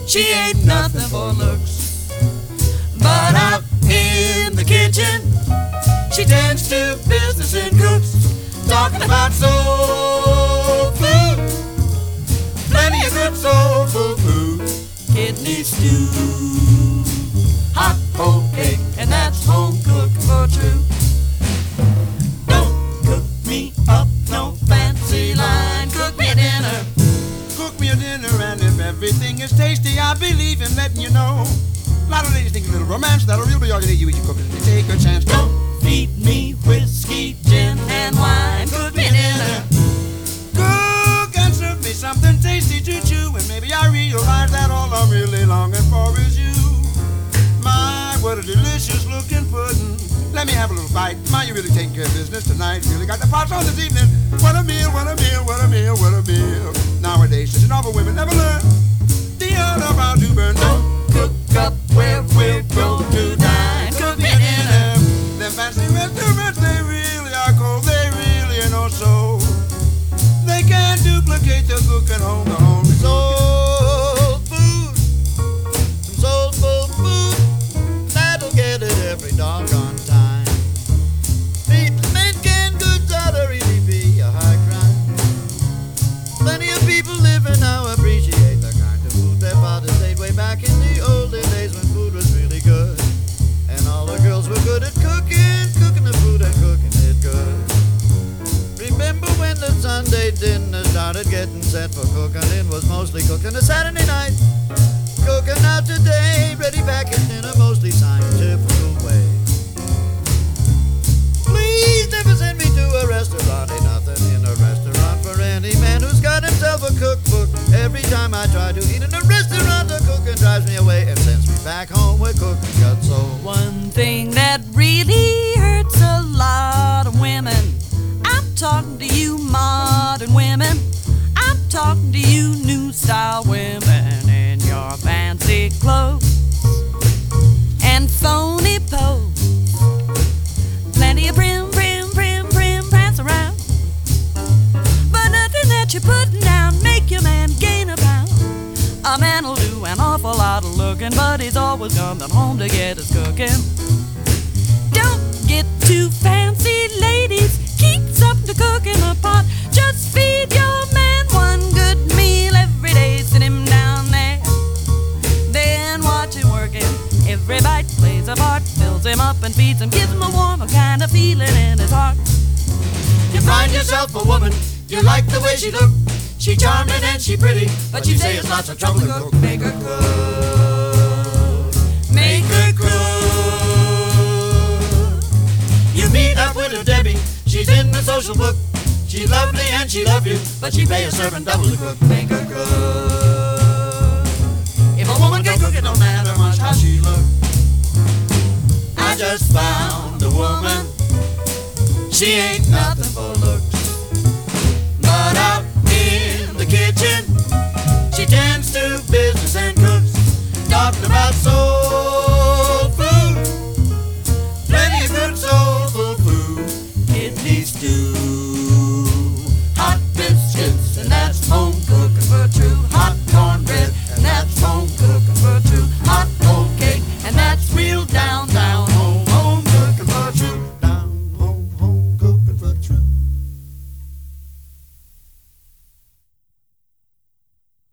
She ain't nothing for looks. But out in the kitchen, she tends to business and cooks, talking about soul food, plenty of good soulful food. Kidney stew, hot whole cake, and that's home cooked for true. Don't cook me up no fancy line, cook me a dinner. Cook me a dinner, and if everything is tasty, I believe in letting you know. A lot of ladies think a little romance, that'll really be all you need. You eat your cooking and take a chance. Don't feed me whiskey, gin, and wine. Cook me a dinner. Cook and serve me something tasty to chew, and maybe I realize that all I'm really longing for is you. My, what a delicious looking pudding. Let me have a little bite. My, you really taking care of business tonight. Really got the pots on this evening. What a meal, what a meal, what a meal, what a meal. Nowadays, such an awful women never learn the art of how to burn. Don't cook up where we'll go to dine. Cook me a dinner. Them fancy restaurants, they really are cold. They really are no so. They can't duplicate the cooking home, the home. Soul food, some soulful food, that'll get it every doggone time. Eating mint canned goods ought to really be a high crime. Plenty of people living now appreciate the kind of food their fathers ate way back in the olden days when food was really good. And all the girls were good at cooking the food and cooking it good. Remember when the Sunday dinner started getting set for cooking? It was mostly cooking a Saturday night. Cooking out today, ready packaged in a mostly scientific way. Please never send me to a restaurant. Ain't nothing in a restaurant for any man who's got himself a cookbook. Every time I try to eat in a restaurant, the cooking drives me away and sends me back home where cooking got soul. One thing that really hurts a lot of women, I'm talking to you modern women, I'm talking to you new style women in your fancy clothes and phony pose. Plenty of prim, prance around, but nothing that you're putting down make your man gain a pound. A man'll do an awful lot of looking, but he's always coming home to get his cooking. Don't get too fancy, ladies. Keep something to cook in a pot. Just feed your man one good meal every day. Sit him down there, then watch him working. Every bite plays a part, fills him up and feeds him, gives him a warm kind of feeling in his heart. You find yourself a woman, you like the way she look. She charming and she pretty, but you say it's lots of trouble to cook. Make her cook, make her cook. You meet up with her Debbie, she's in the social book. She's lovely and she love you, but she pay a servant double to cook. Make her cook. If a woman can cook, it don't matter much how she look. I just found a woman, she ain't nothing for looks. But out in the kitchen, she tends to business and cooks, talking about soul